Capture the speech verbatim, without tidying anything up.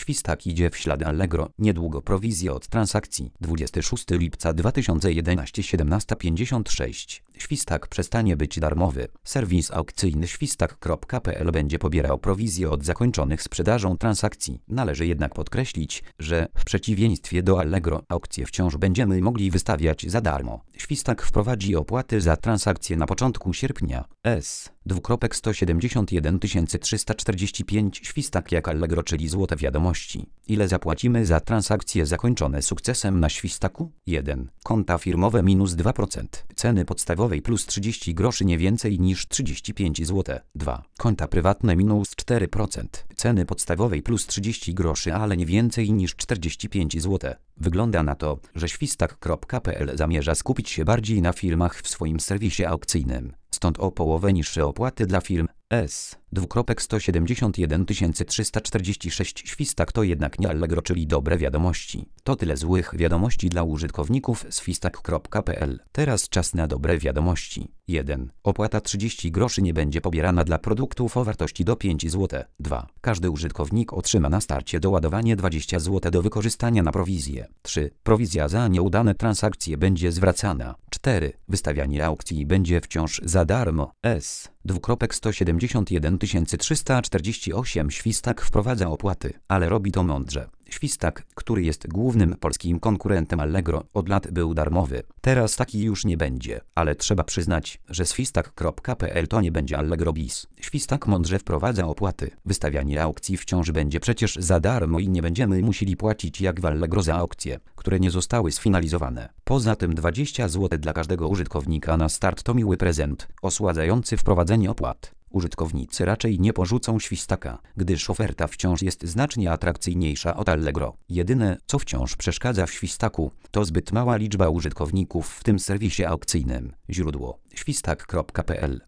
Świstak idzie w ślady Allegro. Niedługo prowizja od transakcji. dwudziestego szóstego lipca dwa tysiące jedenastego, siedemnasta pięćdziesiąt sześć. Świstak przestanie być darmowy. Serwis aukcyjny świstak kropka p l będzie pobierał prowizję od zakończonych sprzedażą transakcji. Należy jednak podkreślić, że w przeciwieństwie do Allegro aukcje wciąż będziemy mogli wystawiać za darmo. Świstak wprowadzi opłaty za transakcje na początku sierpnia. S. dwukropek sto siedemdziesiąt jeden tysięcy trzysta czterdzieści pięć Świstak jak Allegro, czyli złote wiadomości. Ile zapłacimy za transakcje zakończone sukcesem na Świstaku? jeden. Konta firmowe minus dwa procent. Ceny podstawowej plus trzydzieści groszy nie więcej niż trzydzieści pięć złotych. dwa. Konta prywatne minus cztery procent. Ceny podstawowej plus trzydzieści groszy, ale nie więcej niż czterdzieści pięć złotych. Wygląda na to, że świstak kropka p l zamierza skupić się bardziej na firmach w swoim serwisie aukcyjnym. Stąd o połowę niższe opłaty dla firm. S. dwukropek sto siedemdziesiąt jeden tysięcy trzysta czterdzieści sześć Świstak to jednak nie Allegro, czyli dobre wiadomości. To tyle złych wiadomości dla użytkowników z świstak kropka p l. Teraz czas na dobre wiadomości. jeden. Opłata trzydzieści groszy nie będzie pobierana dla produktów o wartości do pięć złotych. dwa. Każdy użytkownik otrzyma na starcie doładowanie dwadzieścia złotych do wykorzystania na prowizję. trzy. Prowizja za nieudane transakcje będzie zwracana. cztery. Wystawianie aukcji będzie wciąż za darmo. S. dwukropek sto siedemdziesiąt jeden tysięcy trzysta czterdzieści osiem Świstak wprowadza opłaty, ale robi to mądrze. Świstak, który jest głównym polskim konkurentem Allegro, od lat był darmowy. Teraz taki już nie będzie, ale trzeba przyznać, że świstak kropka p l to nie będzie Allegro bis. Świstak mądrze wprowadza opłaty. Wystawianie aukcji wciąż będzie przecież za darmo i nie będziemy musieli płacić jak w Allegro za aukcje, które nie zostały sfinalizowane. Poza tym dwadzieścia złotych dla każdego użytkownika na start to miły prezent, osładzający wprowadzenie opłat. Użytkownicy raczej nie porzucą Świstaka, gdyż oferta wciąż jest znacznie atrakcyjniejsza od Allegro. Jedyne, co wciąż przeszkadza w Świstaku, to zbyt mała liczba użytkowników w tym serwisie aukcyjnym. Źródło: świstak kropka p l